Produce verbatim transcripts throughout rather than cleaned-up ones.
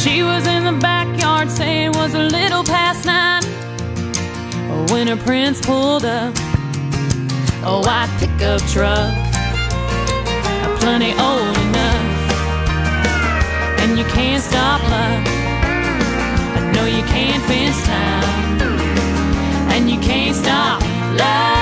She was in the backyard saying it was a little past nine when her prince pulled up. A white pickup truck, plenty old enough. And you can't stop love, no you can't fence time, and you can't stop love.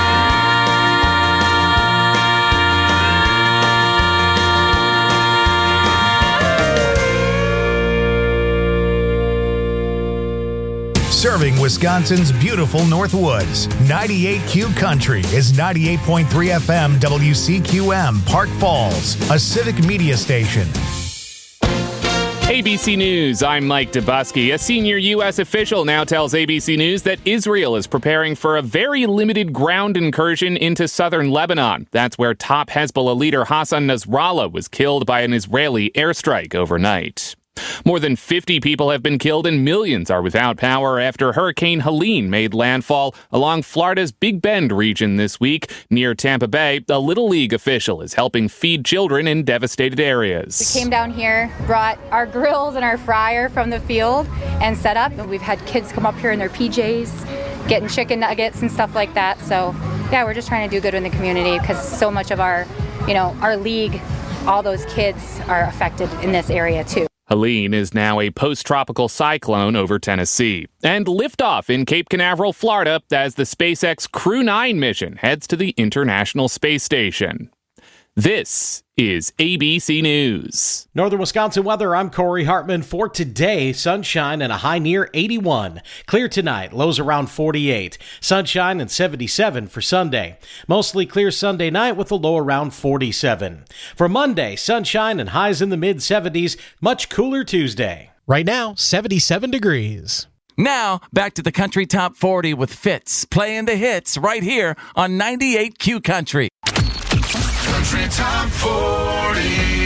Serving Wisconsin's beautiful Northwoods, ninety-eight Q Country is ninety-eight point three F M W C Q M, Park Falls, a civic media station. A B C News, I'm Mike Dubusky. A senior U S official now tells A B C News that Israel is preparing for a very limited ground incursion into southern Lebanon. That's where top Hezbollah leader Hassan Nasrallah was killed by an Israeli airstrike overnight. More than fifty people have been killed and millions are without power after Hurricane Helene made landfall along Florida's Big Bend region this week. Near Tampa Bay, a Little League official is helping feed children in devastated areas. We came down here, brought our grills and our fryer from the field and set up. And we've had kids come up here in their P Js, getting chicken nuggets and stuff like that. So yeah, we're just trying to do good in the community because so much of our, you know, our league, all those kids are affected in this area too. Helene is now a post-tropical cyclone over Tennessee. And liftoff in Cape Canaveral, Florida, as the SpaceX Crew nine mission heads to the International Space Station. This is A B C News. Northern Wisconsin weather, I'm Corey Hartman. For today, sunshine and a high near eighty-one. Clear tonight, lows around forty-eight. Sunshine and seventy-seven for Sunday. Mostly clear Sunday night with a low around forty-seven. For Monday, sunshine and highs in the mid-seventies. Much cooler Tuesday. Right now, seventy-seven degrees. Now, back to the Country Top forty with Fitz, playing the hits right here on ninety-eight Q Country. Country Top forty.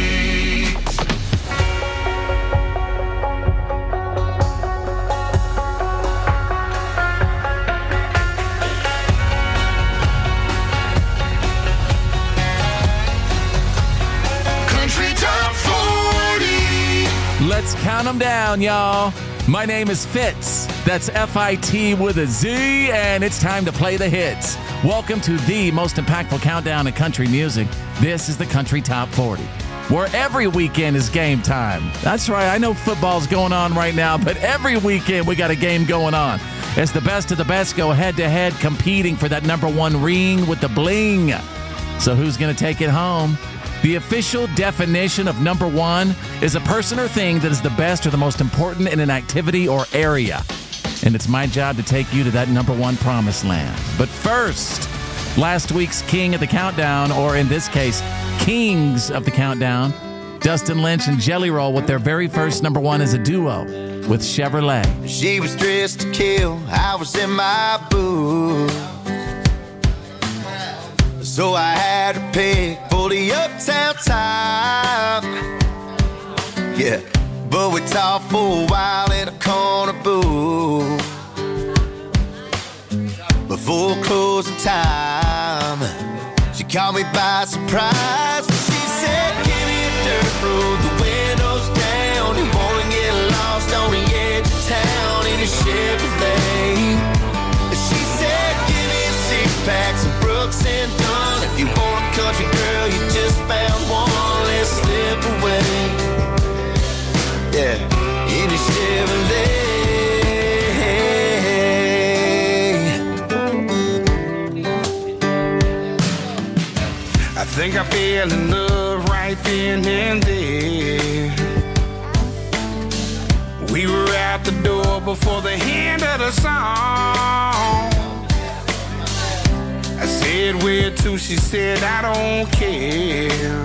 Country Top forty. Let's count them down, y'all. My name is Fitz. That's F I T with a Z, and it's time to play the hits. Welcome to the most impactful countdown in country music. This is the Country Top forty, where every weekend is game time. That's right, I know football's going on right now, but every weekend we got a game going on. It's the best of the best go head-to-head competing for that number one ring with the bling. So who's going to take it home? The official definition of number one is a person or thing that is the best or the most important in an activity or area. And it's my job to take you to that number one promised land. But first, last week's king of the countdown, or in this case, kings of the countdown, Dustin Lynch and Jelly Roll with their very first number one as a duo with Chevrolet. She was dressed to kill, I was in my booth. So I had to pick for the uptown time. Yeah, but we talked for a while in a corner booth before closing time. She caught me by surprise. She said, give me a dirt road, the windows down. You wanna get lost on the edge of town in a Chevrolet. She said, give me a six-pack, some Brooks and Dunn. If you want a country girl, you just found one. Let's slip away. Yeah, in a Chevrolet. I think I fell in love right then and there. We were out the door before the end of the song. I said, where to? She said, I don't care.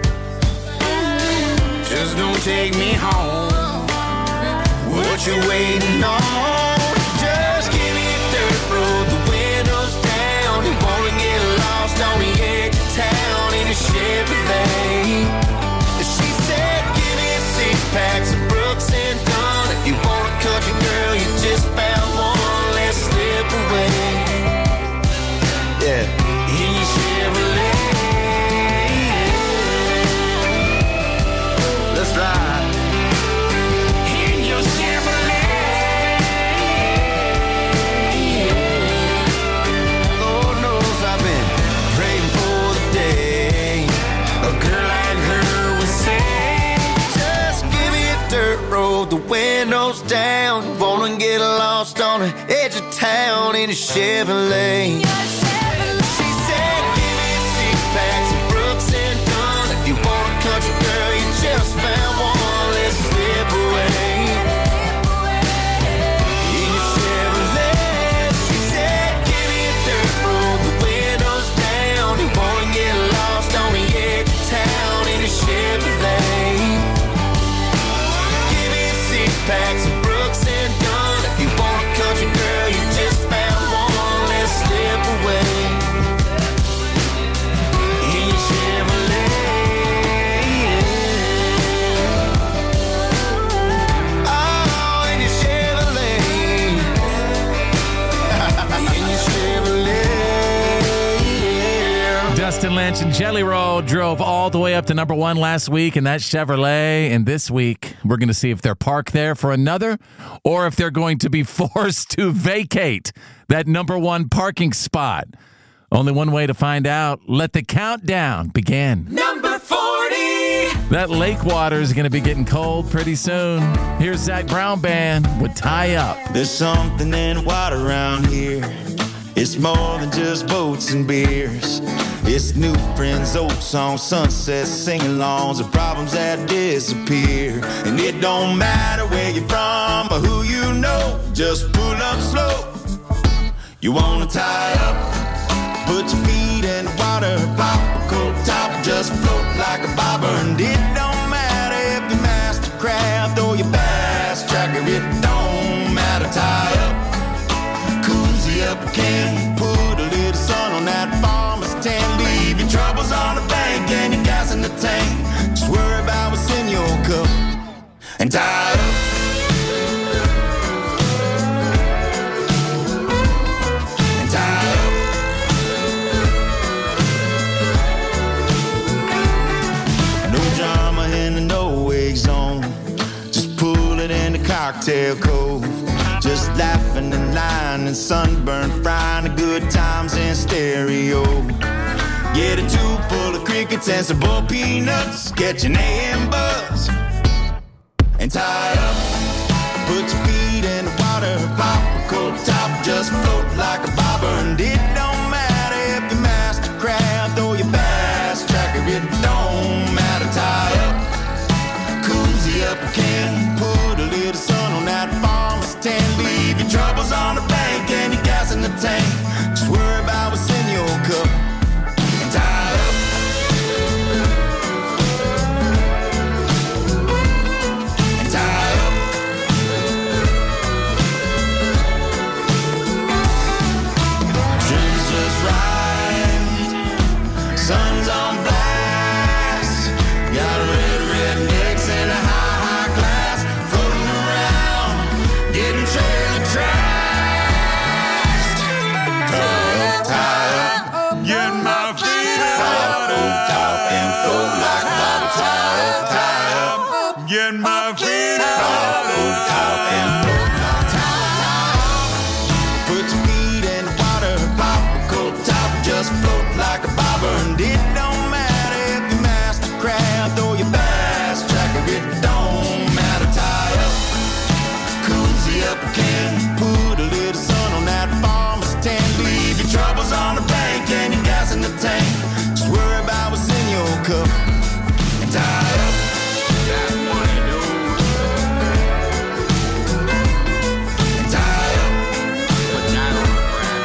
Just don't take me home. What you waiting on? Just give me a dirt road, the windows down. You wanna get lost on the edge of town in a Chevrolet. She said, give me a six-pack, some Brooks and Dunn. If you want a country girl, you just found one. Let's slip away. Yeah, in a Chevrolet. Let's ride. dirt road, the windows down. You wanna get lost on the edge of town in a Chevrolet. She said, give me six packs of Brooks and Dunn. If you want a country girl, you just found one. Let's slip away. In your Chevrolet. She said, give me a dirt road, the windows down. You wanna get lost on the edge of town in a Chevrolet. Give me six packs of Brooks and Dunn. If you want a country girl, you just found one. Let's slip away. In your Chevrolet. Oh, in your Chevrolet. In your Chevrolet. Dustin Lynch and Jelly Roll drove all the way up to number one last week in that Chevrolet. And this week, we're going to see if they're parked there for another or if they're going to be forced to vacate that number one parking spot. Only one way to find out. Let the countdown begin. Number forty. That lake water is going to be getting cold pretty soon. Here's Zach Brown Band with Tie Up. There's something in water around here. It's more than just boats and beers. It's new friends, old songs, sunsets, sing-alongs, and problems that disappear. And it don't matter where you're from or who you know. Just pull up slow. You wanna tie up? Put your feet in the water, pop a cold top, just float like a bobber. And it don't matter if you master craft or you bass tracker. It don't matter. Tie up. Cozy up again, put a little sun on that farmer's tan. Leave your troubles on the bank and your gas in the tank. Just worry about what's in your cup and tie up. And tie up. No drama in the no-wake zone. Just pull it in the cocktail cove. Just laughing and lying and sunburn, frying the good times in stereo. Get a tube full of crickets and some bull peanuts. Catch an A M buzz and tie up. Put your feet in the water, pop a cold top, just float like a bobber. And it don't matter if you master craft or you bass tracker. It don't matter. Tie up. Cozy up again, put a little sun on that farmer's tan. Leave your troubles on the bank and your gas in the tank. Just worry about what's in your cup and tie up. And tie up. Trim's just right, sun's on blast. Got a red rednecks and a high, high class floating around, getting trailer trashed. Tie up, tie up, get my feet out of top and float like a bobby. Tie up, tie up, get my feet out of top and float like tie up. Put your feet in the water, pop a cold top, just float like a bobber. And it don't matter if you master craft or you bass tracker. It don't matter. Tie up. Cozy up again, put a little sun on that farmer's tan. Leave your troubles on the bank and your gas in the tank. Just worry about what's in your cup and tie up. That money, dude. And tie up. But not on the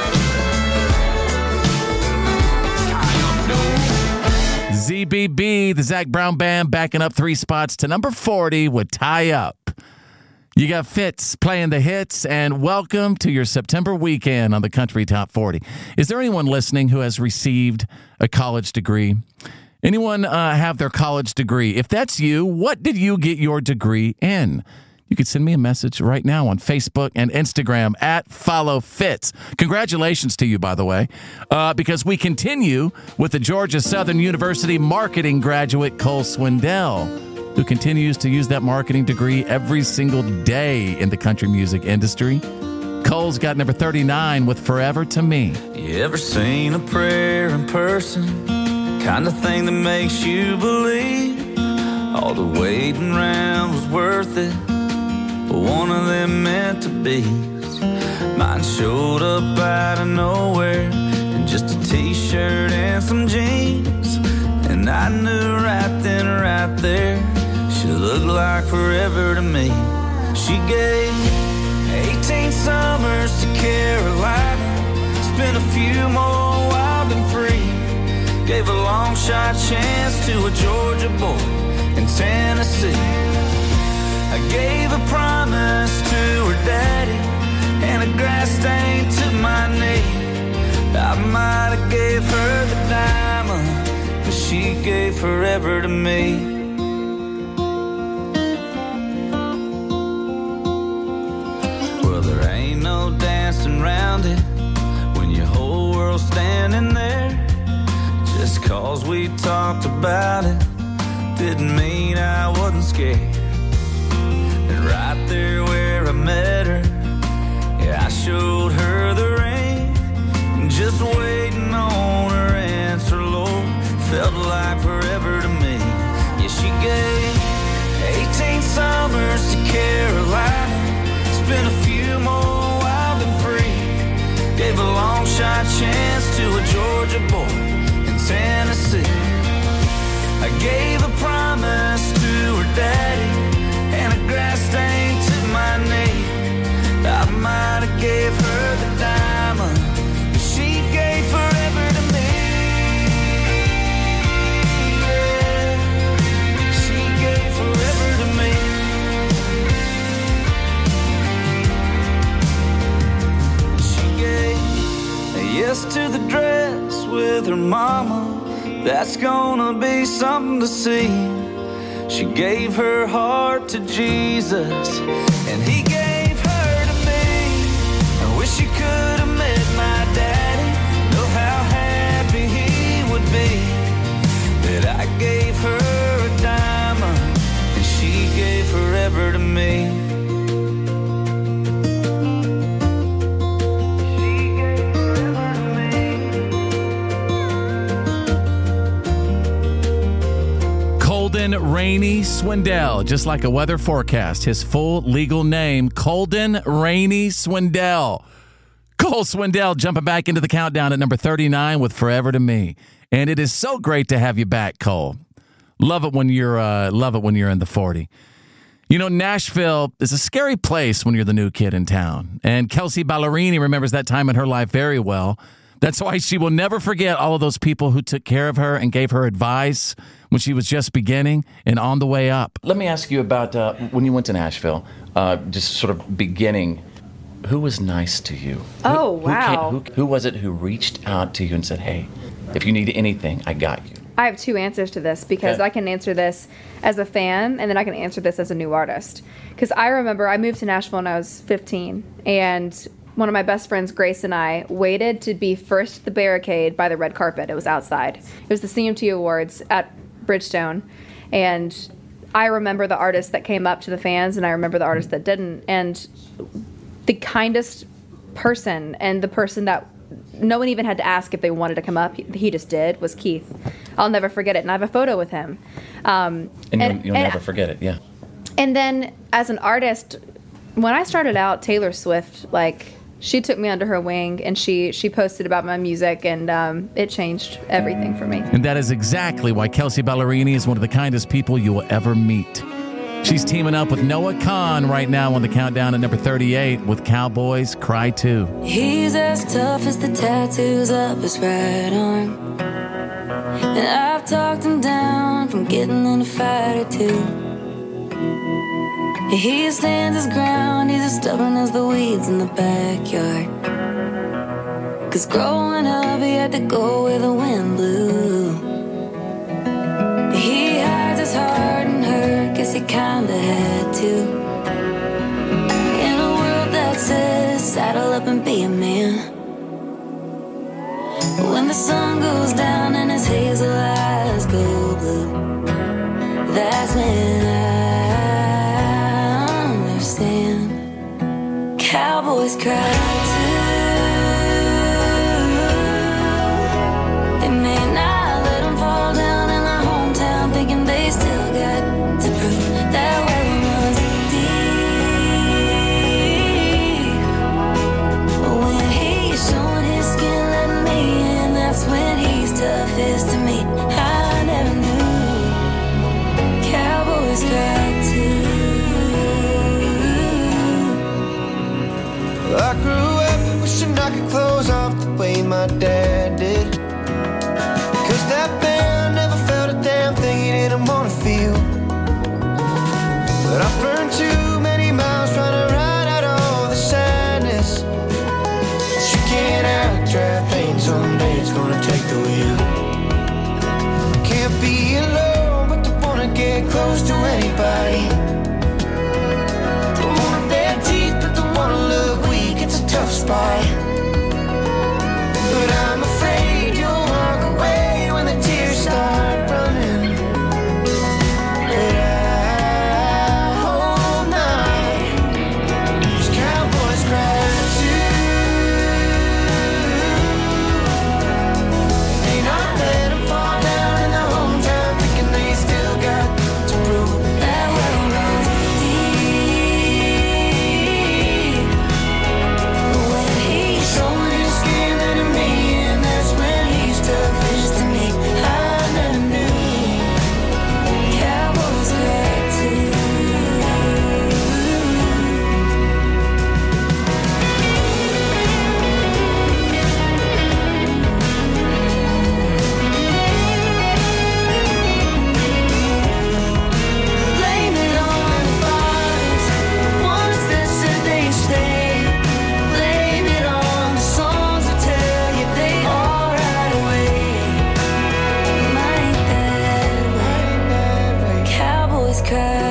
ground. Tie up, dude. Z B B, the Zach Brown Band, backing up three spots to number forty with Tie Up. You got Fitz playing the hits, and welcome to your September weekend on the Country Top forty. Is there anyone listening who has received a college degree? Anyone uh, have their college degree? If that's you, what did you get your degree in? You can send me a message right now on Facebook and Instagram at Follow Fitz. Congratulations to you, by the way, uh, because we continue with the Georgia Southern University marketing graduate Cole Swindell, who continues to use that marketing degree every single day in the country music industry. Cole's got number thirty-nine with Forever to Me. You ever seen a prayer in person? Kind of thing that makes you believe All the waiting around was worth it, but one of them meant to be. Mine showed up out of nowhere in just a t-shirt and some jeans, and I knew right then, right there, she looked like forever to me. She gave eighteen summers to Carolina, spent a few more wild and free, gave a long shot chance to a Georgia boy in Tennessee. I gave a promise to her daddy and a grass stain to my knee. I might have gave her the diamond, but she gave forever to me. Well, there ain't no dancing around it when your whole world's standing there. Just cause we talked about it didn't mean I wasn't scared. And right there where I met her, yeah, I showed her the ring, just waiting on her answer, Lord, felt like forever to me. Yeah, she gave eighteen summers to Carolina, spent a few more wild and free, gave a long shot chance to a Georgia boy in Tennessee. I gave a promise to her daddy and a grass stain to my knee. I might have gave her the diamond, but she gave forever to me. Yeah. She gave forever to me. She gave a yes to the dress with her mama. That's gonna be something to see. She gave her heart to Jesus, and he gave her to me. I wish you could have met my daddy, know how happy he would be that I gave her a diamond and she gave forever to me. Colden Rainey Swindell, just like a weather forecast. His full legal name, Colden Rainey Swindell. Cole Swindell jumping back into the countdown at number thirty-nine with Forever to Me. And it is so great to have you back, Cole. Love it when you're uh, love it when you're in the forty. You know, Nashville is a scary place when you're the new kid in town. And Kelsey Ballerini remembers that time in her life very well. That's why she will never forget all of those people who took care of her and gave her advice when she was just beginning and on the way up. Let me ask you about uh, when you went to Nashville, uh, just sort of beginning, who was nice to you? Oh, who, wow. Who, came, who, who was it who reached out to you and said, hey, if you need anything, I got you? I have two answers to this because Okay. I can answer this as a fan and then I can answer this as a new artist. Because I remember I moved to Nashville when I was fifteen, and one of my best friends, Grace, and I waited to be first at the barricade by the red carpet. It was outside. It was the C M T Awards at Bridgestone. And I remember the artists that came up to the fans, and I remember the artists that didn't. And the kindest person, and the person that no one even had to ask if they wanted to come up, he, he just did, was Keith. I'll never forget it. And I have a photo with him. Um, And, and you'll, you'll and- never forget it, yeah. And then as an artist, when I started out, Taylor Swift, like, she took me under her wing, and she, she posted about my music, and um, it changed everything for me. And that is exactly why Kelsey Ballerini is one of the kindest people you will ever meet. She's teaming up with Noah Kahan right now on the countdown at number thirty-eight with Cowboys Cry two. He's as tough as the tattoos up his right arm, and I've talked him down from getting in a fight or two. He stands his ground, he's as stubborn as the weeds in the backyard. Cause growing up he had to go where the wind blew. He hides his heart and hurt, guess he kinda had to. In a world that says saddle up and be a man, when the sun goes down and his hazel eyes go blue, that's when I understand. Cowboys cry too. They may not let them fall down in their hometown, thinking they still got dad did. Cause that band never felt a damn thing he didn't wanna feel. But I burned too many miles trying to ride out all the sadness. You can't out-drive pain, someday it's gonna take the wheel. Can't be alone, but don't wanna get close to anybody. Don't wanna bad teeth, but don't wanna look weak, it's a tough spot. But I'm afraid you'll walk away when the tears start running. But I hold mine, 'cause cowboys cry too. They not let them fall down in their hometown, thinking they still got to prove that well runs deep. But when he's showing his skin to me, and that's when he's toughest to me, I never knew cowboys cry too. Blame it on the fathers, ones that said they'd stay. Blame it on the songs that tell you they all right away. Like that way, cowboys cry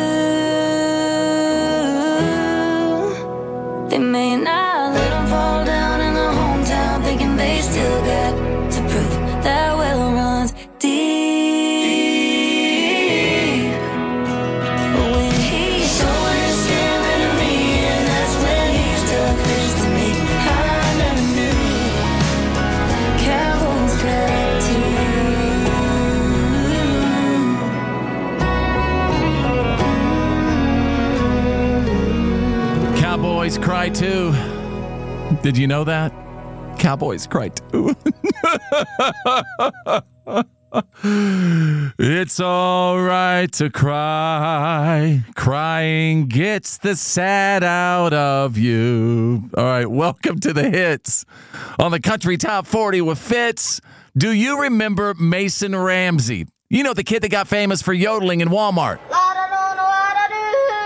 too. They may not let them fall down in their hometown, thinking they still got to prove that well runs deep. But when he's showing his skin to me, and that's when he's toughest to me, I never knew cowboys cry Cowboys cry too. Did you know that? Cowboys cry too. It's all right to cry. Crying gets the sad out of you. All right, welcome to the hits on the Country Top forty with Fitz. Do you remember Mason Ramsey? You know, the kid that got famous for yodeling in Walmart. I don't know what I do.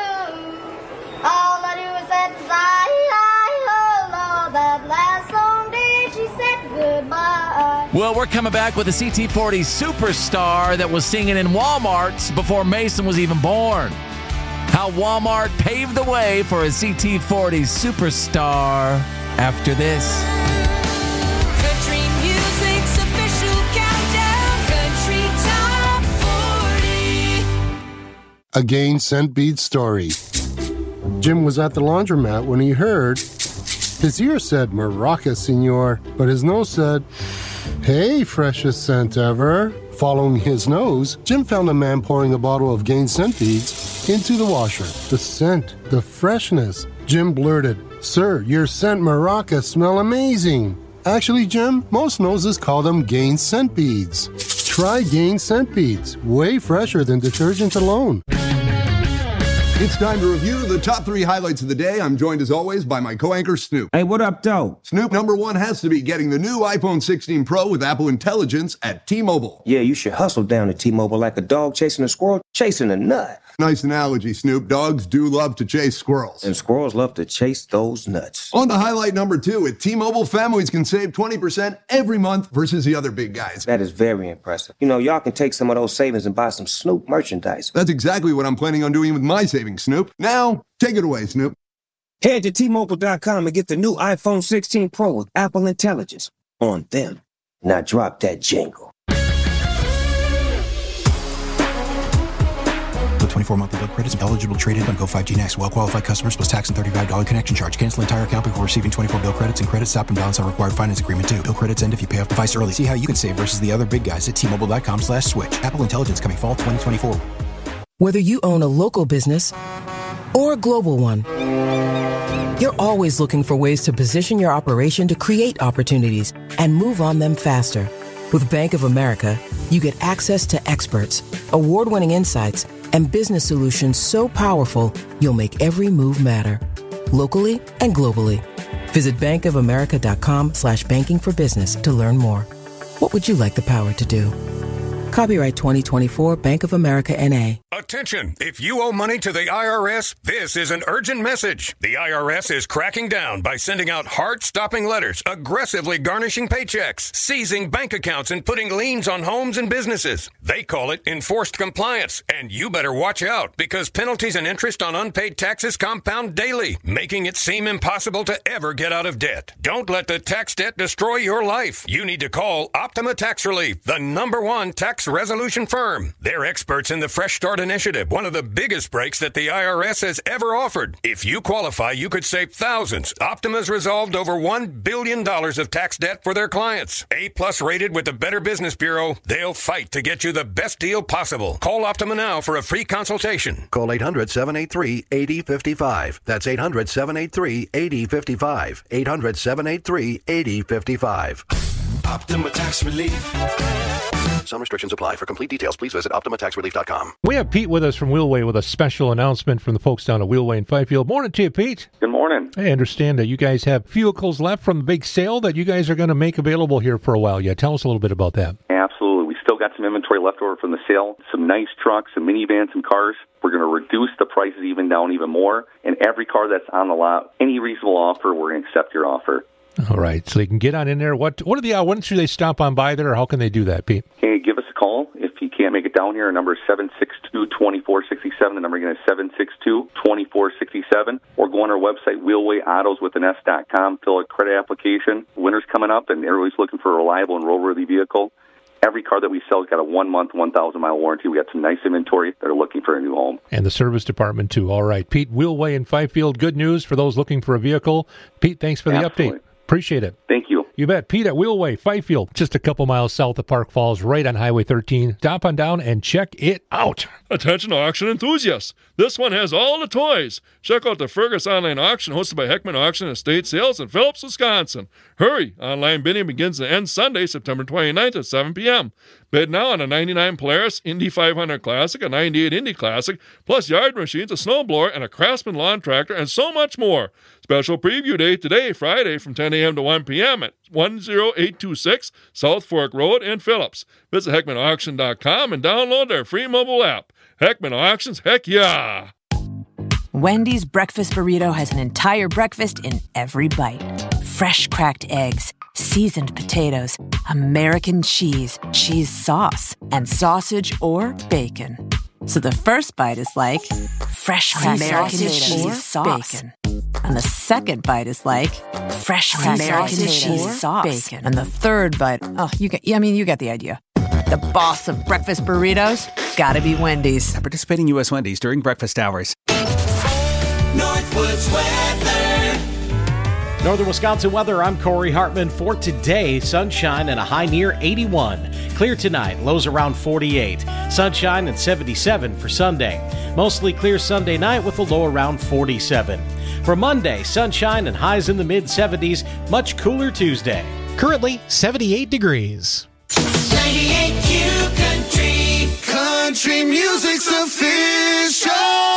All I do is say I, I, oh Lord, that last song did she said goodbye. Well, we're coming back with a C T forty superstar that was singing in Walmarts before Mason was even born. How Walmart paved the way for a C T forty superstar after this. Country music's official countdown, Country Top forty. A Gain Scent Bead story. Jim was at the laundromat when he heard his ear said Maraca, senor, but his nose said, hey, freshest scent ever. Following his nose, Jim found a man pouring a bottle of Gain Scent Beads into the washer. The scent, the freshness. Jim blurted, sir, your scent Maraca smell amazing. Actually, Jim, most noses call them Gain Scent Beads. Try Gain Scent Beads, way fresher than detergent alone. It's time to review the top three highlights of the day. I'm joined as always by my co-anchor Snoop. Hey, what up, though? Snoop, number one has to be getting the new iPhone sixteen Pro with Apple Intelligence at T-Mobile. Yeah, you should hustle down at T-Mobile like a dog chasing a squirrel chasing a nut. Nice analogy, Snoop. Dogs do love to chase squirrels. And squirrels love to chase those nuts. On to highlight number two, at T-Mobile, families can save twenty percent every month versus the other big guys. That is very impressive. You know, y'all can take some of those savings and buy some Snoop merchandise. That's exactly what I'm planning on doing with my savings, Snoop. Now, take it away, Snoop. Head to T Mobile dot com and get the new iPhone sixteen Pro with Apple Intelligence on them. Now drop that jingle. twenty-four monthly bill credits eligible traded on Go five G Next. Well-qualified customers plus tax and thirty-five dollars connection charge. Cancel entire account before receiving twenty-four bill credits and credits stop and balance on required finance agreement too. Bill credits end if you pay off device early. See how you can save versus the other big guys at T Mobile dot com slash switch. Apple Intelligence coming fall twenty twenty-four. Whether you own a local business or a global one, you're always looking for ways to position your operation to create opportunities and move on them faster. With Bank of America, you get access to experts, award-winning insights, and business solutions so powerful, you'll make every move matter, locally and globally. Visit bankofamerica.com slash banking for business to learn more. What would you like the power to do? Copyright twenty twenty-four Bank of America N A. Attention! If you owe money to the I R S, this is an urgent message. The I R S is cracking down by sending out heart-stopping letters, aggressively garnishing paychecks, seizing bank accounts, and putting liens on homes and businesses. They call it enforced compliance, and you better watch out because penalties and interest on unpaid taxes compound daily, making it seem impossible to ever get out of debt. Don't let the tax debt destroy your life. You need to call Optima Tax Relief, the number one tax resolution firm. They're experts in the Fresh Start Initiative, one of the biggest breaks that the I R S has ever offered. If you qualify, you could save thousands. Optima's resolved over one billion dollars of tax debt for their clients. A-plus rated with the Better Business Bureau, they'll fight to get you the best deal possible. Call Optima now for a free consultation. Call eight hundred, seven eight three, eight zero five five. That's eight hundred, seven eight three, eight zero five five. eight hundred, seven eight three, eight zero five five. Optima Tax Relief. Some restrictions apply. For complete details, please visit optima tax relief dot com. We have Pete with us from Wheelway with a special announcement from the folks down at Wheelway in Fifield. Morning to you, Pete. Good morning. I understand that you guys have vehicles left from the big sale that you guys are going to make available here for a while. Yeah, tell us a little bit about that. Absolutely. We still got some inventory left over from the sale, some nice trucks, some minivans, some cars. We're going to reduce the prices even down even more. And every car that's on the lot, any reasonable offer, we're going to accept your offer. All right, so they can get on in there. What What are the when should they stop on by there, or how can they do that, Pete? Hey, give us a call if you can't make it down here. Our number is seven six two, two four six seven. The number again is seven six two, two four six seven. Or go on our website, wheelway autos with an S dot com. Fill a credit application. Winter's coming up, and everybody's looking for a reliable and roadworthy vehicle. Every car that we sell has got a one-month, one thousand mile warranty. We got some nice inventory that are looking for a new home. And the service department, too. All right, Pete, Wheelway in Fifield. Good news for those looking for a vehicle. Pete, thanks for the Absolutely. update. Appreciate it. Thank you. You bet. Pete at Wheelway, Fifield, just a couple miles south of Park Falls, right on Highway thirteen. Stop on down and check it out. Attention auction enthusiasts. This one has all the toys. Check out the Fergus Online Auction hosted by Heckman Auction Estate Sales in Phillips, Wisconsin. Hurry! Online bidding begins and ends Sunday, September twenty-ninth at seven p.m. Bid now on a ninety-nine Polaris, Indy five hundred Classic, a ninety-eight Indy Classic, plus yard machines, a snowblower, and a Craftsman lawn tractor, and so much more. Special preview day today, Friday, from ten a.m. to one p.m. at one oh eight two six South Fork Road in Phillips. Visit Heckman Auction dot com and download their free mobile app. Heckman Auctions, heck yeah! Wendy's breakfast burrito has an entire breakfast in every bite. Fresh cracked eggs, seasoned potatoes, American cheese, cheese sauce, and sausage or bacon. So the first bite is like fresh cracked American cheese sauce. Bacon. And the second bite is like fresh cracked American cheese sauce. Bacon. And the third bite, oh, you get, I mean, you get the idea. The boss of breakfast burritos, gotta be Wendy's. At participating U S Wendy's during breakfast hours. Northwoods weather. Northern Wisconsin weather, I'm Corey Hartman. For today, sunshine and a high near eighty-one. Clear tonight, lows around forty-eight. Sunshine and seventy-seven for Sunday. Mostly clear Sunday night with a low around forty-seven. For Monday, sunshine and highs in the mid-seventies. Much cooler Tuesday. Currently, seventy-eight degrees. ninety-eight Q Country. Country music's official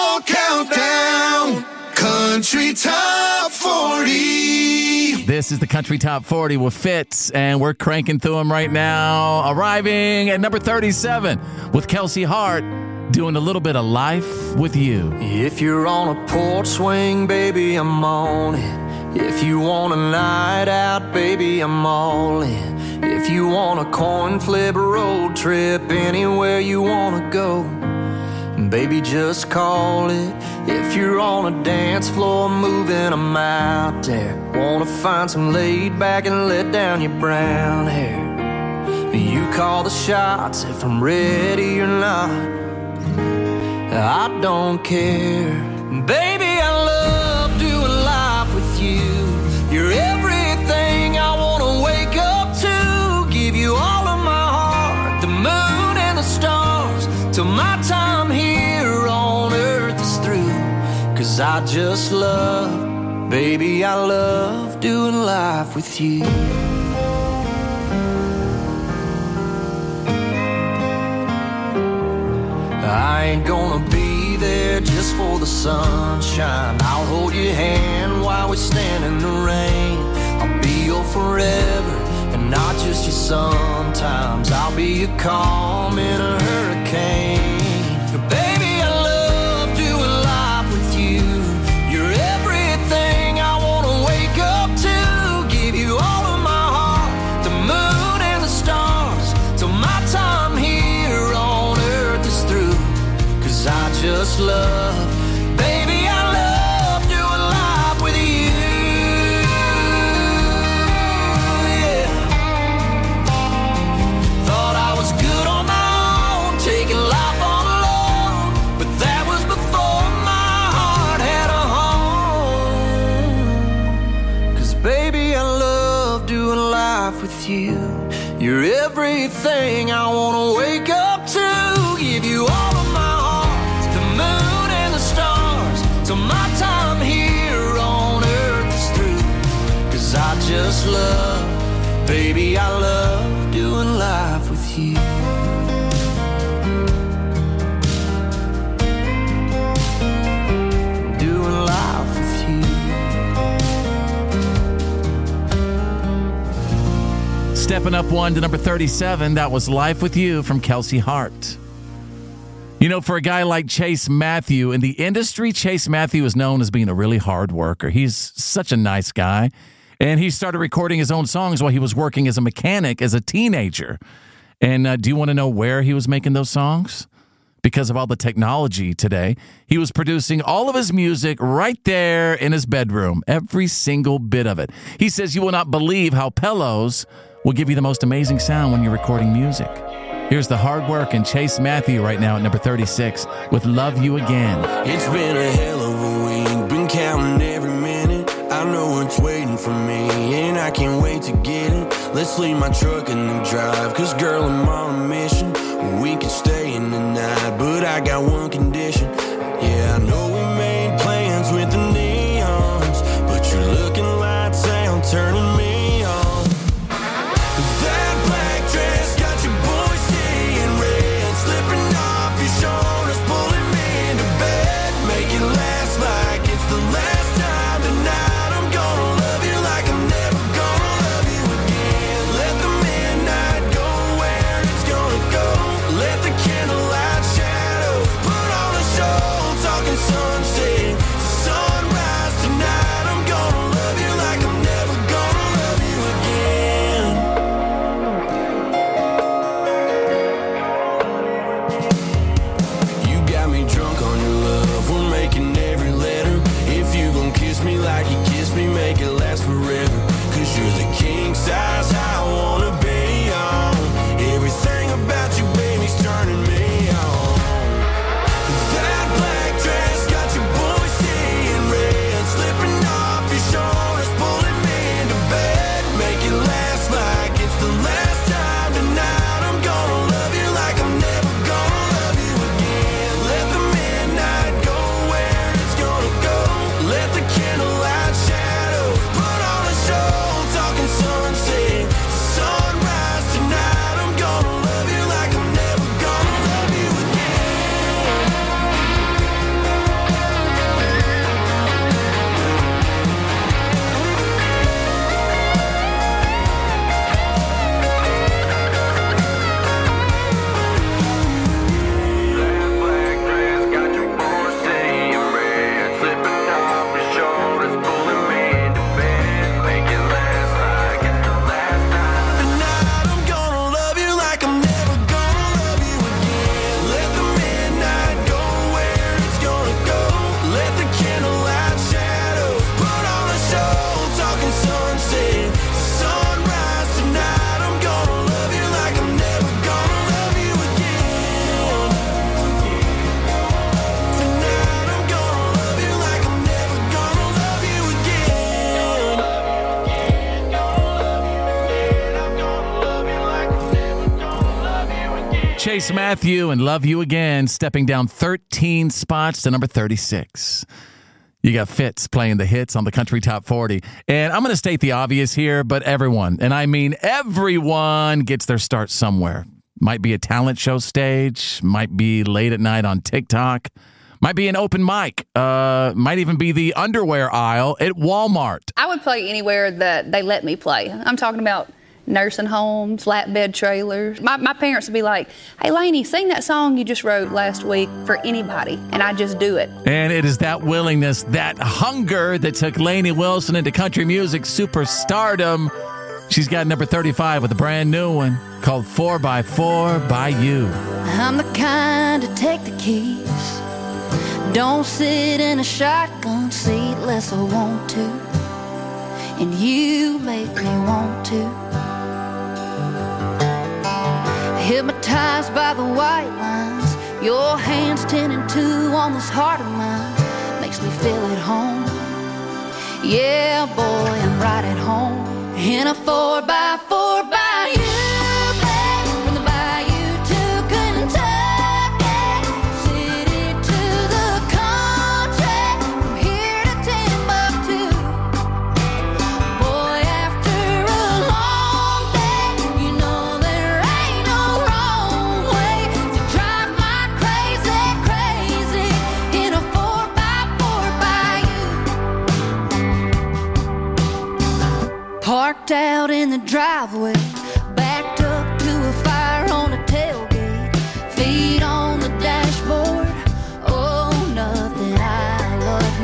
countdown. Country Top forty. This is the Country Top forty with Fitz, and we're cranking through them right now. Arriving at number thirty-seven with Kelsey Hart, doing a little bit of Life with You. If you're on a porch swing, baby, I'm on it. If you want a night out, baby, I'm all in. If you want a coin flip road trip, anywhere you want to go, baby, just call it. If you're on a dance floor moving, I'm out there. Wanna find some laid back and let down your brown hair. You call the shots if I'm ready or not, I don't care. Baby, I love doing life with you. You're everything I wanna wake up to. Give you all of my heart, the moon and the stars, till my time here on earth is through. Cause I just love, baby, I love doing life with you. I ain't gonna be there just for the sunshine. I'll hold your hand while always stand in the rain. I'll be your forever and not just your sometimes. I'll be your calm in a hurricane. Baby, I love doing life with you. You're everything I want to wake up to. Give you all of my heart, the moon and the stars, till my time here on earth is through. Cause I just love, baby, I love doing life with you. Yeah. Thought I was good on my own, taking life all alone, but that was before my heart had a home. Cause baby, I love doing life with you. You're everything I wanna wake up to. Give you all of my heart, the moon and the stars, till my time here on earth is through. Cause I just love, baby, I love doing life with you. Doing life with you. Stepping up one to number thirty-seven, that was Life With You from Kelsey Hart. You know, for a guy like Chase Matthew, in the industry, Chase Matthew is known as being a really hard worker. He's such a nice guy. And he started recording his own songs while he was working as a mechanic as a teenager. And uh, do you want to know where he was making those songs? Because of all the technology today, he was producing all of his music right there in his bedroom, every single bit of it. He says you will not believe how pillows will give you the most amazing sound when you're recording music. Here's the hard work and Chase Matthew right now at number thirty-six with Love You Again. It's been a hell of a week, been counting every minute. I know it's waiting for me, and I can't wait to get it. Let's leave my truck in the drive, cause girl, I'm on a mission. We could stay in the night, but I got one condition. Yeah, I know we made plans with the neons, but your looking lights out turning me on. That black dress got your boy seeing red, slipping off your shoulders, pulling me into bed. Make it last like it's the last time tonight. I'm gonna love you like I'm never gonna love you again. Let the midnight go where it's gonna go. Let the candlelight shadows put on a show. Talking sunset to sunrise tonight. I'm gonna love you like I'm never gonna love you again. You got me drunk on your love. We're making every letter. If you gon' kiss me like you kissed me, make it last forever. Cause you're the king size I wanna be on. Everything about you, baby's turning me on. That black dress got your boy seeing red, slipping off your shoulders, pulling me into bed. Make it last like it's the last time tonight. I'm gonna love you like I'm never gonna love you again. Let the midnight go where it's gonna go. Let the candlelight shadows put on a show. Talking sunset to sunrise tonight. I'm gonna love you like I'm never gonna love you again. That black dress got your boy seeing red, slipping off your shoulders, pulling me into bed. Make it last like it's the last time tonight. I'm gonna love you like I'm never gonna love you again. Let the midnight go where it's gonna go. Let the candlelight shadows put on a show. Talking sunset to sunrise tonight. I'm gonna love you like I'm never gonna love you again. Tonight I'm gonna love you like I'm never gonna love you again. Chase Matthew and Love You Again, stepping down thirteen spots to number thirty-six. You got Fitz playing the hits on the Country Top forty. And I'm going to state the obvious here, but everyone, and I mean everyone, gets their start somewhere. Might be a talent show stage, might be late at night on TikTok, Might be an open mic. Uh, might even be the underwear aisle at Walmart. I would play anywhere that they let me play. I'm talking about nursing homes, flatbed trailers. My, my parents would be like, hey, Lainey, sing that song you just wrote last week for anybody. And I just do it. And it is that willingness, that hunger that took Lainey Wilson into country music superstardom. She's got number thirty-five with a brand new one called four by four by You. I'm the kind to take the keys. Don't sit in a shotgun seat unless I want to. And you make me want to. Hypnotized by the white lines, your hands ten and two on this heart of mine. Makes me feel at home. Yeah, boy, I'm right at home. In a four by four by you. Parked out in the driveway, backed up to a fire on a tailgate, feet on the dashboard. Oh, nothing I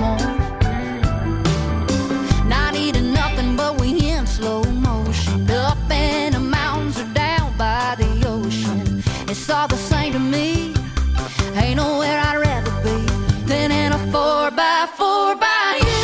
love more. Not eating nothing, but we in slow motion. Up in the mountains or down by the ocean. It's all the same to me. Ain't nowhere I'd rather be than in a four by four by you.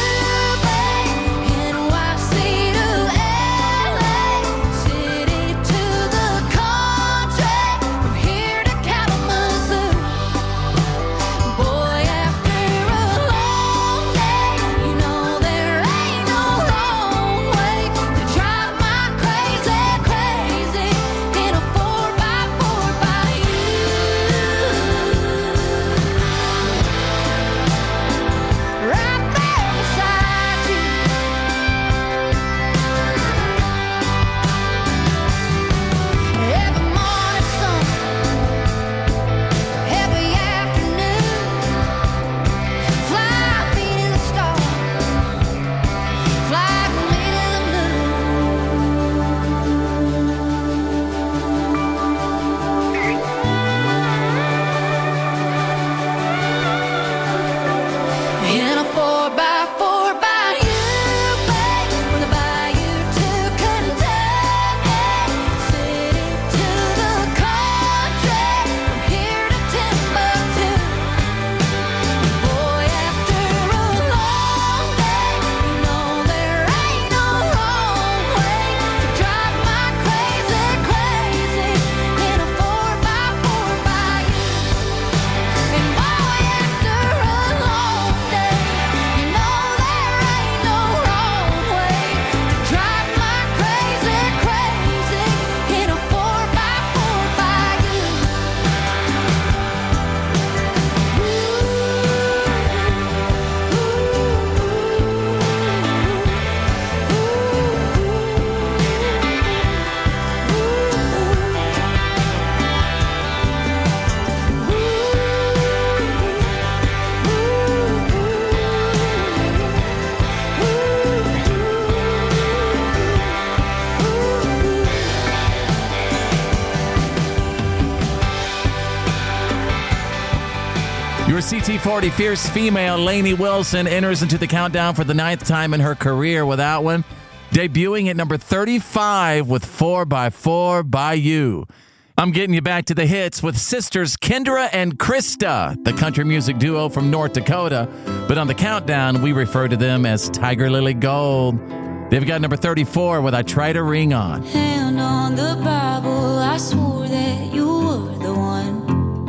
Your C T forty fierce female Lainey Wilson enters into the countdown for the ninth time in her career with that one, debuting at number thirty-five with four by four by You. I'm getting you back to the hits with sisters Kendra and Krista, the country music duo from North Dakota. But on the countdown, we refer to them as Tiger Lily Gold. They've got number thirty-four with I Tried a Ring On. Hand on the Bible, I swore that you were the one.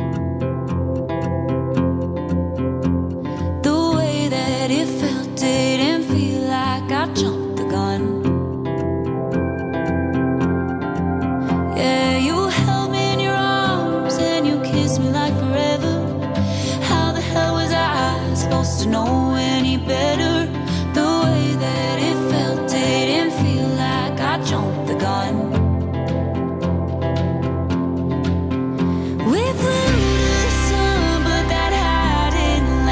The way that it felt didn't feel like I jumped the gun. Yeah, you held me in your arms and you kissed me like forever. How the hell was I supposed to know any better? The way that it felt didn't feel like I jumped the gun. We flew to the sun, but that high didn't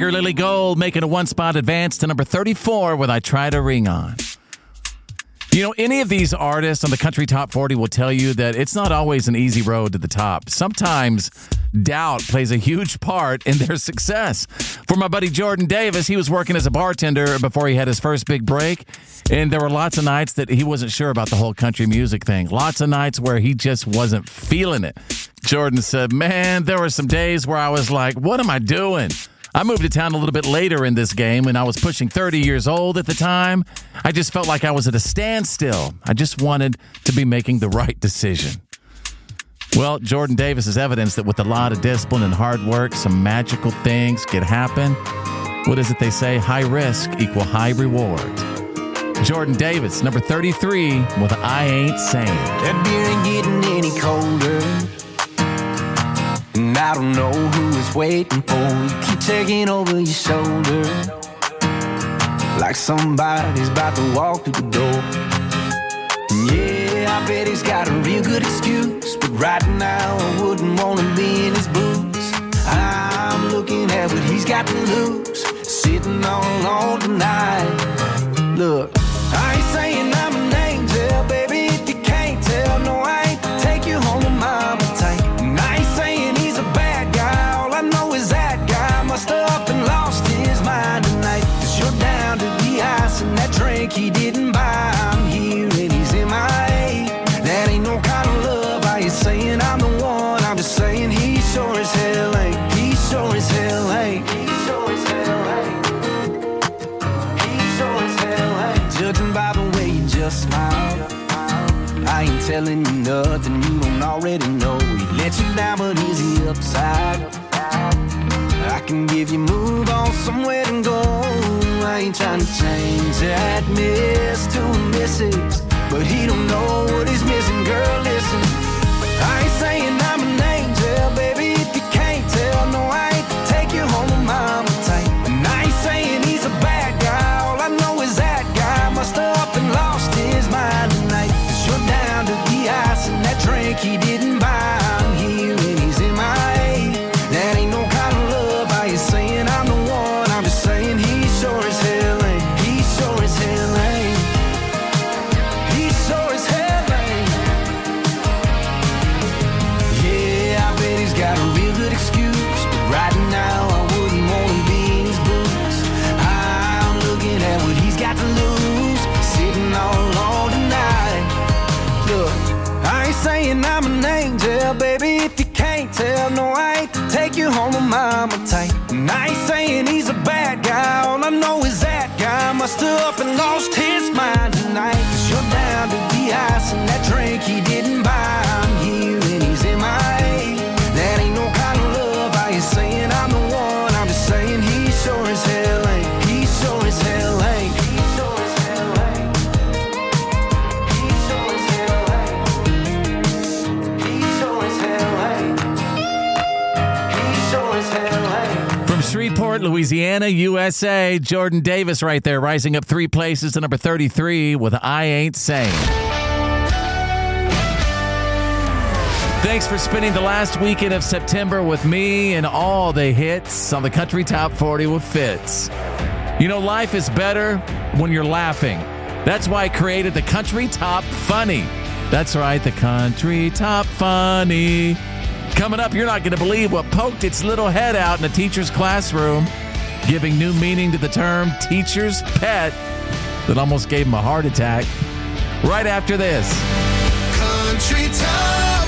Tiger Lily Gold making a one-spot advance to number thirty-four with I Try to Ring On. You know, any of these artists on the Country Top forty will tell you that it's not always an easy road to the top. Sometimes doubt plays a huge part in their success. For my buddy Jordan Davis, he was working as a bartender before he had his first big break, and there were lots of nights that he wasn't sure about the whole country music thing. Lots of nights where he just wasn't feeling it. Jordan said, man, there were some days where I was like, what am I doing? I moved to town a little bit later in this game, and I was pushing thirty years old at the time. I just felt like I was at a standstill. I just wanted to be making the right decision. Well, Jordan Davis is evidence that with a lot of discipline and hard work, some magical things can happen. What is it they say? High risk equal high reward. Jordan Davis, number thirty-three, with I Ain't Saying. That beer ain't getting any colder, and I don't know who is waiting for you. Keep taking over your shoulder, like somebody's about to walk through the door. Yeah, I bet he's got a real good excuse, but right now I wouldn't want to be in his boots. I'm looking at what he's got to lose, sitting all alone tonight. Look, I ain't saying I'm an angel, baby, if you can't tell. No, I ain't to take you home to mama tight. And I ain't saying he's a bad guy, all I know is that guy must have up and lost his mind tonight. Cause you're down to the ice and that drink he didn't buy. I'm here and he's in my A. That ain't no kind of love. I ain't saying I'm the one, I'm just saying he sure as hell ain't. He sure as hell ain't. He sure as hell ain't. He sure as hell ain't. Judging by the way you just smile, I ain't telling you nothing you don't already know. He let you down, but is he upside? I can give you move on somewhere and go. I ain't trying to change that miss to a missus, but he don't know what he's missing. Girl, listen, I ain't saying I'm an angel, baby, if you can't tell. No, I ain't to take you home to mama tight. And I ain't saying he's a bad guy, all I know is that guy must have up and lost his mind tonight. Cause you're down to the ice and that drink he didn't buy. I'm here and he's in my A. That ain't no kind of love. I ain't saying I'm the one, I'm just saying he sure as hell ain't. He sure as hell ain't. He sure as hell ain't. Yeah, I bet he's got a real good excuse, but right now I wouldn't want to be in his boots. I'm looking at what he's got to lose, sitting all alone tonight. Look, I ain't saying I'm an angel, baby, if you can't tell. No, I ain't to take you home to mama tight. And I ain't saying he's a bad guy, all I know is that guy must have up and lost his mind tonight. Cause you're down to the ice and that drink he didn't buy. I'm here and he's in my A. That ain't no kind of love. I ain't saying I'm the one, I'm just saying he sure as hell ain't. He sure as hell ain't. He sure as hell ain't. He sure as hell ain't. He sure as hell ain't. He sure as hell ain't. From Shreveport, Louisiana, U S A, Jordan Davis right there, rising up three places to number thirty-three with I Ain't Saying. Thanks for spending the last weekend of September with me and all the hits on the Country Top forty with Fitz. You know, life is better when you're laughing. That's why I created the Country Top Funny. That's right, the Country Top Funny. Coming up, you're not going to believe what poked its little head out in a teacher's classroom, giving new meaning to the term teacher's pet that almost gave him a heart attack. Right after this. Country Top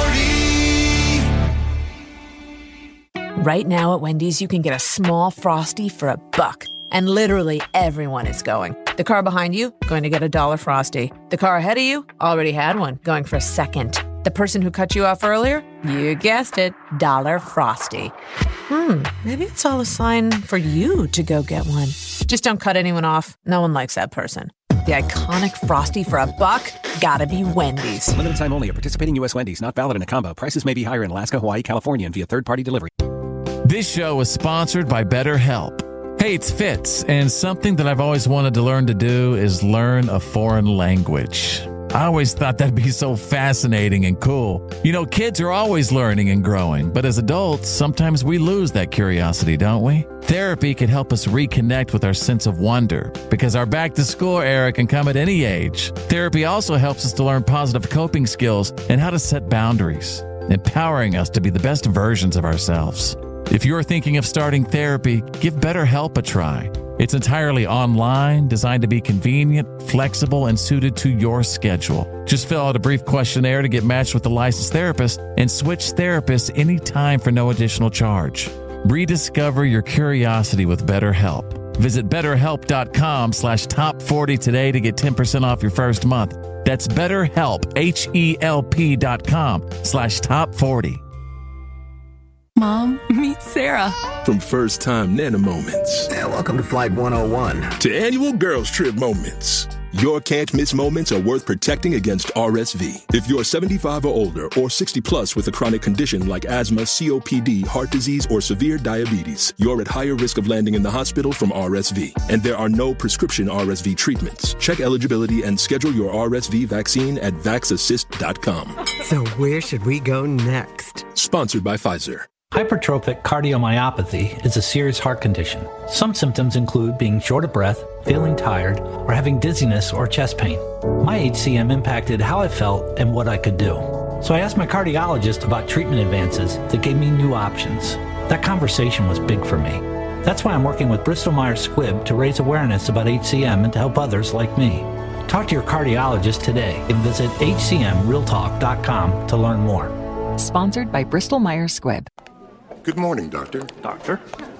forty. Right now at Wendy's, you can get a small Frosty for a buck. And literally everyone is going. The car behind you, going to get a dollar Frosty. The car ahead of you, already had one, going for a second. The person who cut you off earlier, you guessed it, dollar Frosty. Hmm, maybe it's all a sign for you to go get one. Just don't cut anyone off. No one likes that person. The iconic Frosty for a buck, gotta be Wendy's. Limited time only at participating U S Wendy's. Not valid in a combo. Prices may be higher in Alaska, Hawaii, California, and via third-party delivery. This show is sponsored by BetterHelp. Hey, it's Fitz, and something that I've always wanted to learn to do is learn a foreign language. I always thought that'd be so fascinating and cool. You know, kids are always learning and growing, but as adults, sometimes we lose that curiosity, don't we? Therapy can help us reconnect with our sense of wonder, because our back-to-school era can come at any age. Therapy also helps us to learn positive coping skills and how to set boundaries, empowering us to be the best versions of ourselves. If you're thinking of starting therapy, give BetterHelp a try. It's entirely online, designed to be convenient, flexible, and suited to your schedule. Just fill out a brief questionnaire to get matched with a licensed therapist and switch therapists anytime for no additional charge. Rediscover your curiosity with BetterHelp. Visit betterhelp.com slash top 40 today to get ten percent off your first month. That's BetterHelp, H-E-L-P dot com slash top 40. Mom, meet Sarah. From first time Nana moments. Yeah, welcome to Flight one oh one. To annual girls trip moments. Your can't miss moments are worth protecting against R S V. If you're seventy-five or older or sixty plus with a chronic condition like asthma, C O P D, heart disease, or severe diabetes, you're at higher risk of landing in the hospital from R S V. And there are no prescription R S V treatments. Check eligibility and schedule your R S V vaccine at vax assist dot com. So where should we go next? Sponsored by Pfizer. Hypertrophic cardiomyopathy is a serious heart condition. Some symptoms include being short of breath, feeling tired, or having dizziness or chest pain. My H C M impacted how I felt and what I could do. So I asked my cardiologist about treatment advances that gave me new options. That conversation was big for me. That's why I'm working with Bristol Myers Squibb to raise awareness about H C M and to help others like me. Talk to your cardiologist today and visit H C M real talk dot com to learn more. Sponsored by Bristol Myers Squibb. Good morning, Doctor. Doctor?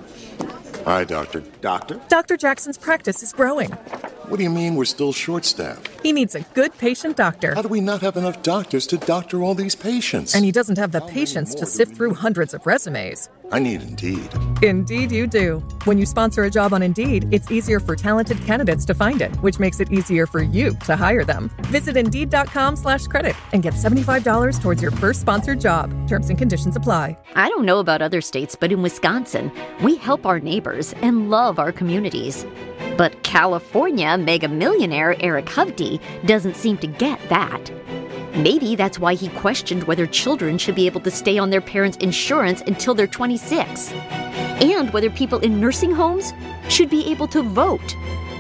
Hi, Doctor. Doctor? Doctor Jackson's practice is growing. What do you mean we're still short-staffed? He needs a good patient doctor. How do we not have enough doctors to doctor all these patients? And he doesn't have the patience to sift through hundreds of resumes. I need Indeed. Indeed you do. When you sponsor a job on Indeed, it's easier for talented candidates to find it, which makes it easier for you to hire them. Visit Indeed.com slash credit and get seventy-five dollars towards your first sponsored job. Terms and conditions apply. I don't know about other states, but in Wisconsin, we help our neighbors and love our communities. But California mega millionaire Eric Hovde doesn't seem to get that. Maybe that's why he questioned whether children should be able to stay on their parents' insurance until they're twenty-six, and whether people in nursing homes should be able to vote.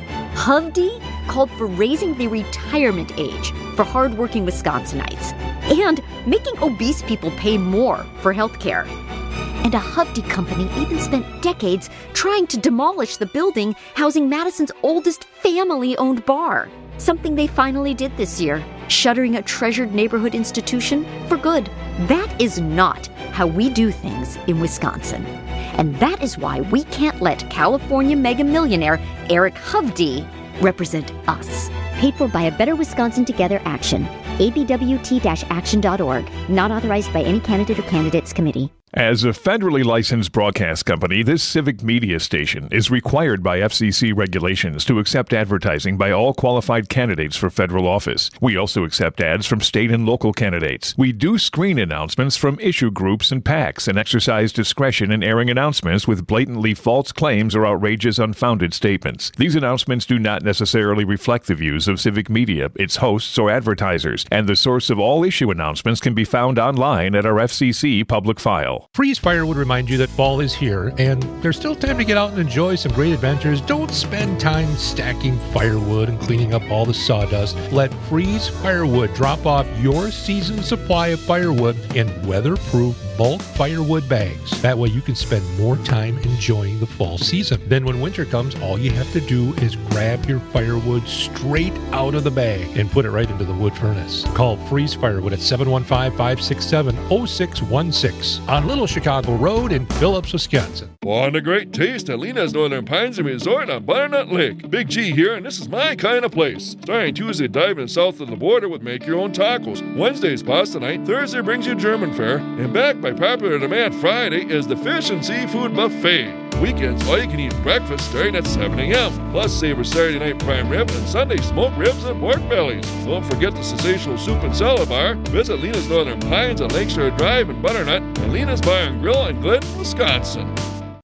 Hovde called for raising the retirement age for hardworking Wisconsinites and making obese people pay more for health care. And a Hovde company even spent decades trying to demolish the building housing Madison's oldest family-owned bar. Something they finally did this year, shuttering a treasured neighborhood institution for good. That is not how we do things in Wisconsin. And that is why we can't let California mega millionaire Eric Hovde represent us. Paid for by a Better Wisconsin Together action. A B W T action dot org. Not authorized by any candidate or candidates committee. As a federally licensed broadcast company, this civic media station is required by F C C regulations to accept advertising by all qualified candidates for federal office. We also accept ads from state and local candidates. We do screen announcements from issue groups and PACs and exercise discretion in airing announcements with blatantly false claims or outrageous unfounded statements. These announcements do not necessarily reflect the views of civic media, its hosts, or advertisers, and the source of all issue announcements can be found online at our F C C public file. Freeze Fire would remind you that fall is here, and there's still time to get out and enjoy some great adventures. Don't spend time stacking firewood and cleaning up all the sawdust. Let Freeze Firewood drop off your season's supply of firewood in weatherproof bulk firewood bags. That way you can spend more time enjoying the fall season. Then when winter comes, all you have to do is grab your firewood straight out of the bag and put it right into the wood furnace. Call Freeze Firewood at seven one five, five six seven, zero six one six on Little Chicago Road in Phillips, Wisconsin. Want a great taste at Lena's Northern Pines and Resort on Butternut Lake. Big G here, and this is my kind of place. Starting Tuesday, diving south of the border with Make Your Own Tacos. Wednesday's pasta night. Thursday brings you German fare. And back by popular demand Friday is the Fish and Seafood Buffet. Weekends, all you can eat breakfast starting at seven a.m. Plus, savor Saturday night prime rib and Sunday smoked ribs and pork bellies. Don't forget the sensational soup and salad bar. Visit Lena's Northern Pines on Lakeshore Drive in Butternut and Lena's Bar and Grill in Glidden, Wisconsin.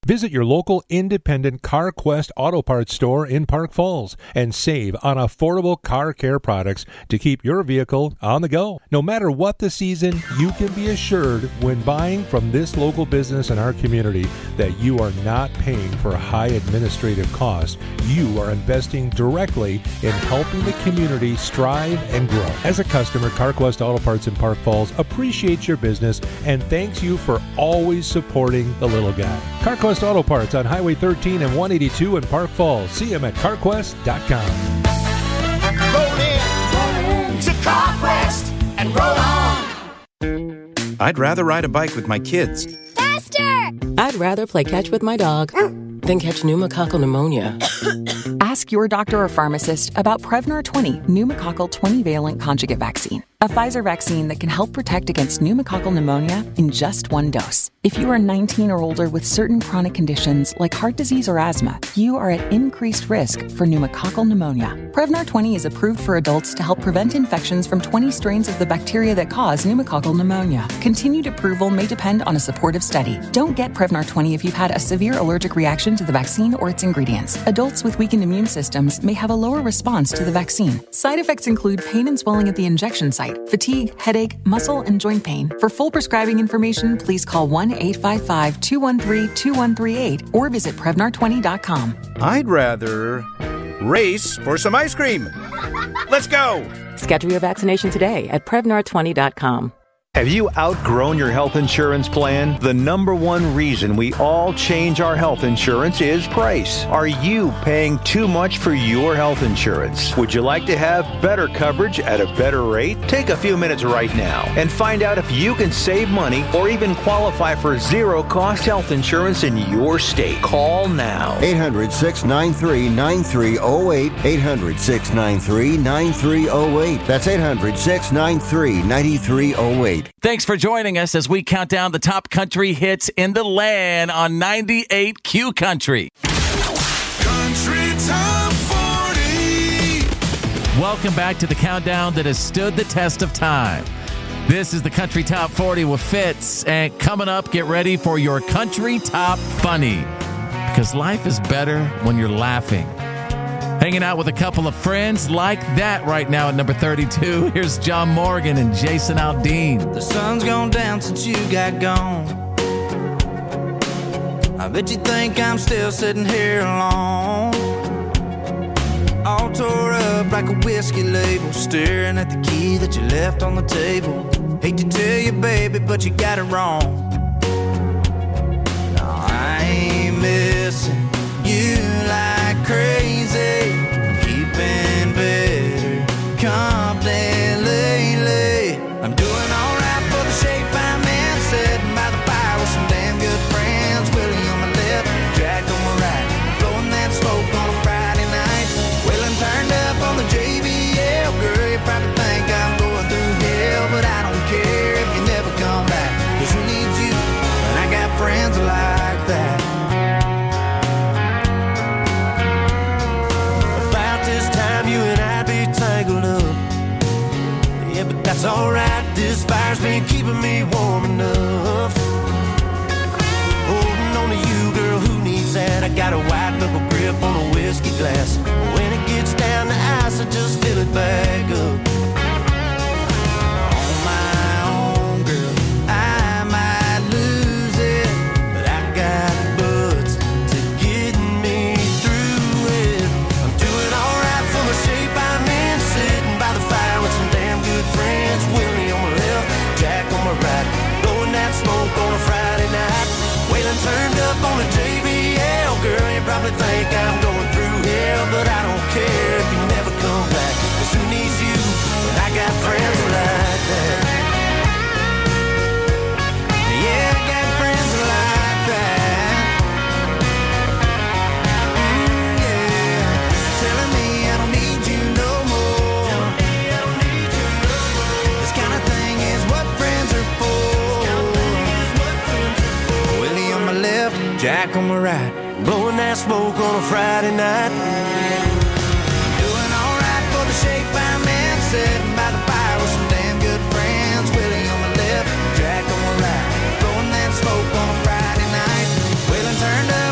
Visit your local independent CarQuest Auto Parts store in Park Falls and save on affordable car care products to keep your vehicle on the go. No matter what the season, you can be assured when buying from this local business in our community that you are not paying for high administrative costs. You are investing directly in helping the community strive and grow. As a customer, CarQuest Auto Parts in Park Falls appreciates your business and thanks you for always supporting the little guy. CarQuest Auto Parts on Highway thirteen and one eighty-two in Park Falls. See them at carquest dot com. Roll in, roll in to CarQuest and roll on. I'd rather ride a bike with my kids. Faster! I'd rather play catch with my dog than catch pneumococcal pneumonia. Ask your doctor or pharmacist about Prevnar twenty pneumococcal twenty-valent conjugate vaccine, a Pfizer vaccine that can help protect against pneumococcal pneumonia in just one dose. If you are nineteen or older with certain chronic conditions like heart disease or asthma, you are at increased risk for pneumococcal pneumonia. Prevnar twenty is approved for adults to help prevent infections from twenty strains of the bacteria that cause pneumococcal pneumonia. Continued approval may depend on a supportive study. Don't get Prevnar twenty if you've had a severe allergic reaction to the vaccine or its ingredients. Adults with weakened immune systems may have a lower response to the vaccine. Side effects include pain and swelling at the injection site, fatigue, headache, muscle, and joint pain. For full prescribing information, please call one eight five five, two one three, two one three eight or visit Prevnar twenty dot com. I'd rather race for some ice cream. Let's go! Schedule your vaccination today at Prevnar twenty dot com. Have you outgrown your health insurance plan? The number one reason we all change our health insurance is price. Are you paying too much for your health insurance? Would you like to have better coverage at a better rate? Take a few minutes right now and find out if you can save money or even qualify for zero-cost health insurance in your state. Call now. eight hundred, six nine three, nine three zero eight. eight hundred, six nine three, nine three zero eight. That's eight hundred, six nine three, nine three zero eight. Thanks for joining us as we count down the top country hits in the land on ninety-eight Q Country. Country Top forty. Welcome back to the countdown that has stood the test of time. This is the Country Top forty with Fitz. And coming up, get ready for your Country Top Funny. Because life is better when you're laughing. Hanging out with a couple of friends like that right now at number thirty-two. Here's John Morgan and Jason Aldean. The sun's gone down since you got gone. I bet you think I'm still sitting here alone, all tore up like a whiskey label, staring at the key that you left on the table. Hate to tell you, baby, but you got it wrong. No, I ain't missing you like crazy. I'm keeping better company lately. I'm doing alright for the shape I'm in, sitting by the fire with some damn good friends. Willie on my left, Jack on my right, blowing that smoke on a Friday night. Willing turned up on the J B L. Girl, you probably think I'm going through hell, but I don't care if you never come back, 'cause who needs you when I got friends like that? You and I be tangled up, yeah, but that's alright. This fire's been keeping me warm enough. Holding on to you, girl, who needs that? I got a white knuckle grip on a whiskey glass. When it gets down to ice, I just fill it back up. On my own, girl, I might lose it, but I got butts to get me through it. I'm doing alright for the shape I'm in, sitting by the fire with some damn good friends. Willie on my left, Jack on my right, blowing that smoke on a Friday night. Waylon turned up on the J B L. Girl, you probably think I'm going through hell, but I don't care if you never come back, 'cause who needs you when I got friends like that? Yeah, I got friends like that. Mm, yeah, telling me I don't need you no more. This kind of thing is what friends are for. Willie on my left, Jack on my right, blowing that smoke on a Friday night. Doing alright for the shape I'm in, sitting by the fire with some damn good friends. Willie on my left, Jack on my right, blowing that smoke on a Friday night. Willie turned up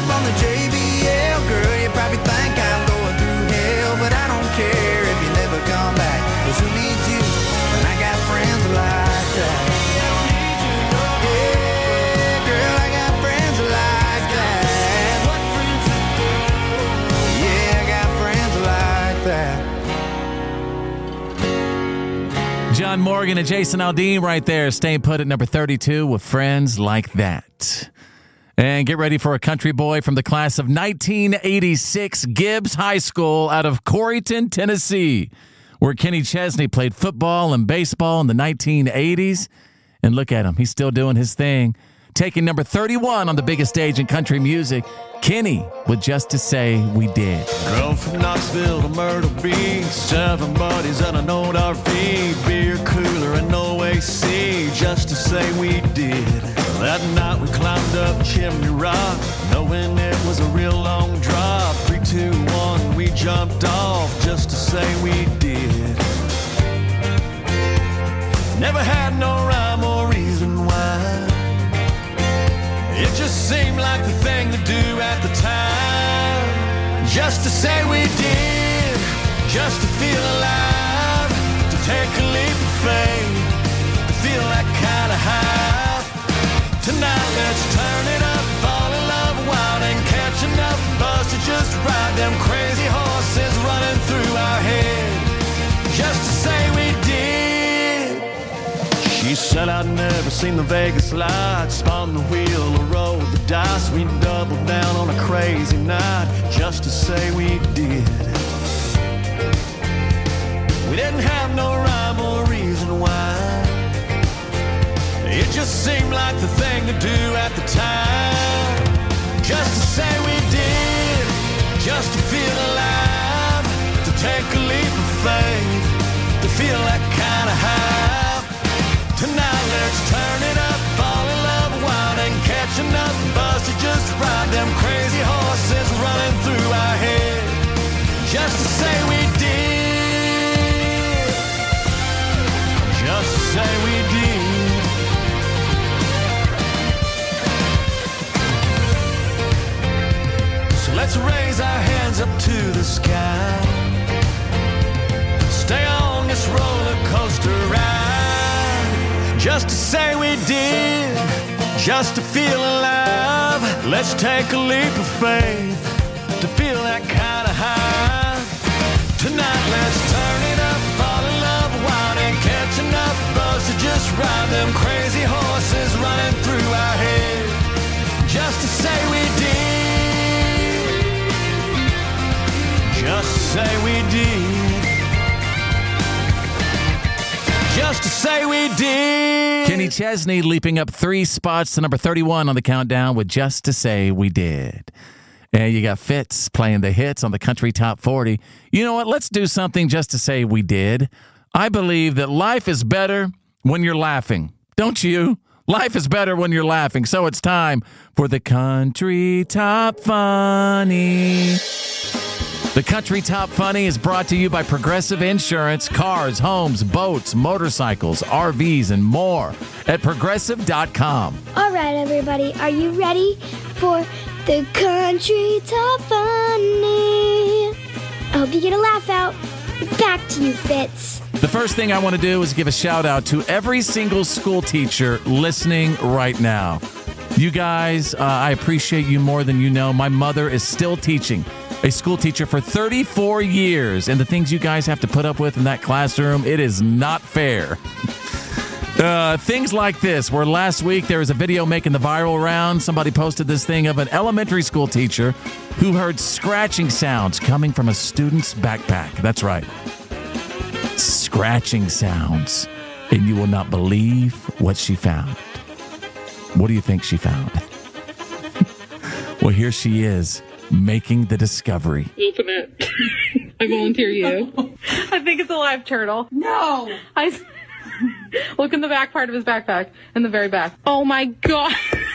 John Morgan and Jason Aldean right there, staying put at number thirty-two with Friends Like That. And get ready for a country boy from the class of nineteen eighty-six, Gibbs High School out of Corryton, Tennessee, where Kenny Chesney played football and baseball in the nineteen eighties. And look at him. He's still doing his thing. Taking number thirty-one on the biggest stage in country music, Kenny with Just to Say We Did. Girl from Knoxville to Myrtle Beach, seven buddies and an old R V, beer cooler and no A C, just to say we did. That night we climbed up Chimney Rock, knowing it was a real long drop. Three, two, one, we jumped off, just to say we did. Never had no rhyme or reason why. It just seemed like the thing to do at the time. Just to say we did, just to feel alive, to take a leap of faith, to feel that kind of high. Tonight let's turn it up, fall in love wild and catch enough buzz to just ride them crazy horses running through our head. Just to say we did. She said I'd never seen the Vegas lights, spun the wheel or rolled the dice. We doubled down on a crazy night, just to say we did. We didn't have no rhyme or reason why. It just seemed like the thing to do at the time. Just to say we did, just to feel alive, to take a leap of faith, to feel that kind of high. Tonight let's turn it up, fall in love wild and catch enough buzz to just ride them crazy horses running through our head. Just to say we did, just to say we did. So let's raise our hands up to the sky, stay on this roller coaster ride. Just to say we did, just to feel alive. Let's take a leap of faith, to feel that kind of high. Tonight let's turn it up, fall in love wild and catch enough buzz to just ride them crazy horses running through our head. Just to say we did, just to say we did. Just to say we did. Kenny Chesney leaping up three spots to number thirty-one on the countdown with Just to Say We Did. And you got Fitz playing the hits on the Country Top forty. You know what? Let's do something just to say we did. I believe that life is better when you're laughing. Don't you? Life is better when you're laughing. So it's time for the Country Top Funny. The Country Top Funny is brought to you by Progressive Insurance. Cars, homes, boats, motorcycles, R Vs, and more at progressive dot com. All right, everybody. Are you ready for the Country Top Funny? I hope you get a laugh out. Back to you, Fitz. The first thing I want to do is give a shout out to every single school teacher listening right now. You guys, uh, I appreciate you more than you know. My mother is still teaching. A school teacher for thirty-four years, and the things you guys have to put up with in that classroom, it is not fair. Uh, things like this, where last week there was a video making the viral round. Somebody posted this thing of an elementary school teacher who heard scratching sounds coming from a student's backpack. That's right. Scratching sounds. And you will not believe what she found. What do you think she found? Well, here she is, making the discovery. Open it. I volunteer you. I think it's a live turtle. No. I look in the back part of his backpack, in the very back. Oh my god.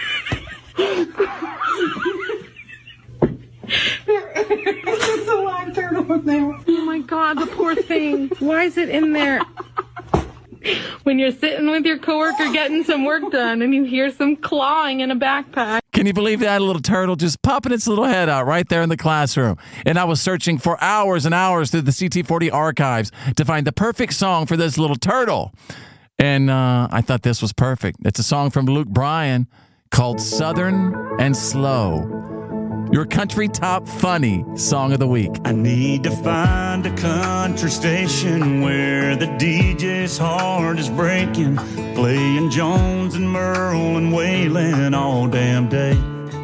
It's just a live turtle in there. Oh my god, the poor thing. Why is it in there? When you're sitting with your coworker getting some work done and you hear some clawing in a backpack. Can you believe that little turtle just popping its little head out right there in the classroom? And I was searching for hours and hours through the C T forty archives to find the perfect song for this little turtle. And uh, I thought this was perfect. It's a song from Luke Bryan called Southern and Slow. your country top funny song of the week. I need to find a country station where the D J's heart is breaking, playing Jones and Merle and Waylon all damn day.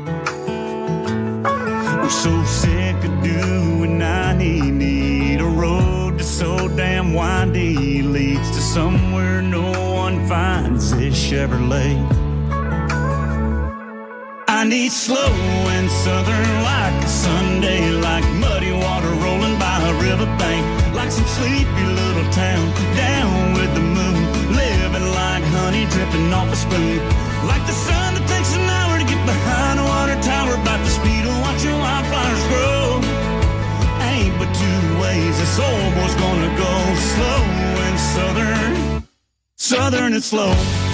I'm so sick of doing ninety, need a road that's so damn windy, leads to somewhere no one finds this Chevrolet. I need slow and southern like a Sunday, like muddy water rolling by a riverbank, like some sleepy little town down with the moon, living like honey dripping off a spoon, like the sun that takes an hour to get behind a water tower, about the speed of watching wildflowers grow. Ain't but two ways this old boy's gonna go, slow and southern, southern and slow.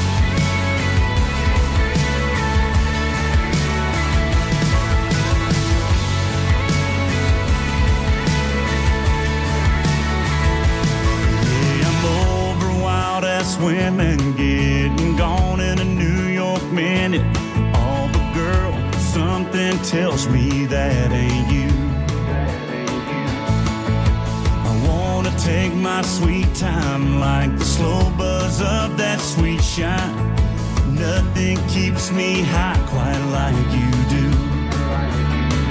Women getting gone in a New York minute. Oh, but girl, something tells me that ain't you. I wanna take my sweet time, like the slow buzz of that sweet shine. Nothing keeps me high quite